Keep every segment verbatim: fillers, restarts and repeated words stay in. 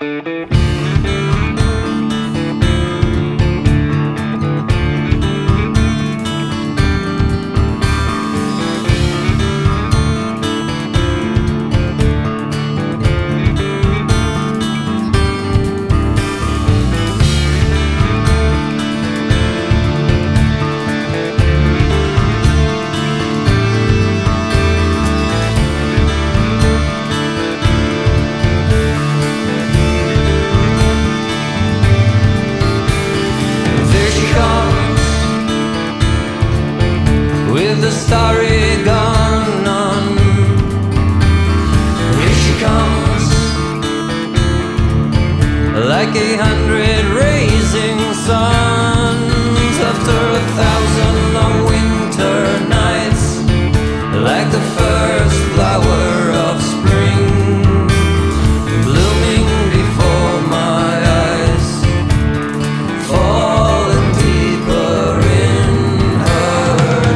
With the starry gun on, here she comes, like a hundred raising suns after a thousand long winter nights, like the first flower of spring blooming before my eyes, falling deeper in her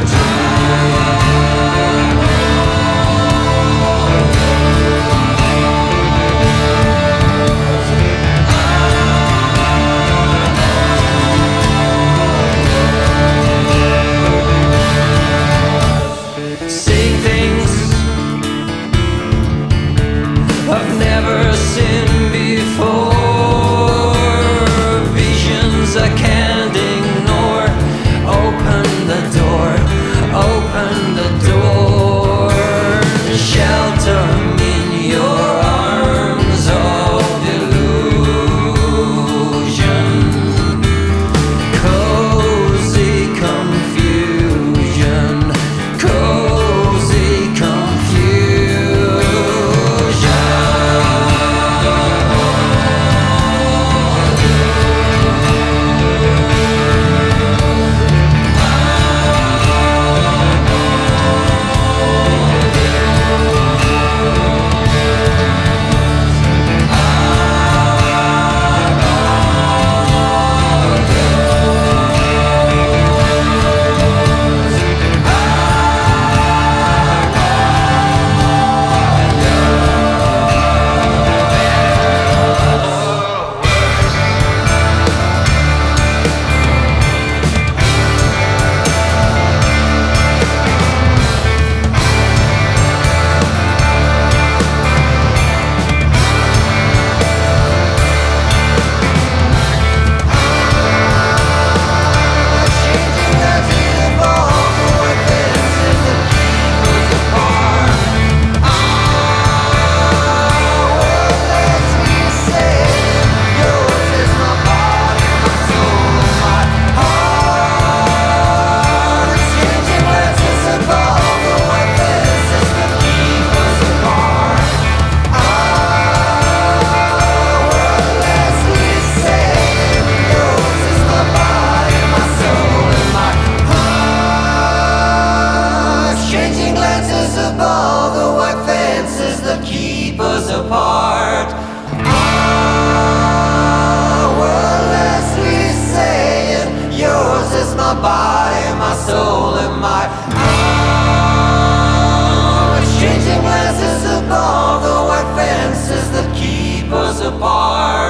saying things I've never seen before, visions I can't ignore. Open the door, open the door, shelter me in your arms of illusion, cozy confusion, cozy confusion. Above the white fences that keep us apart, ah, wordlessly saying, yours is my body, my soul, and my ah, exchanging glances above the white fences that keep us apart,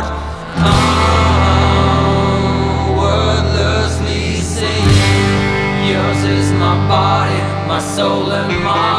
ah, wordlessly saying, yours is my body, my soul, and my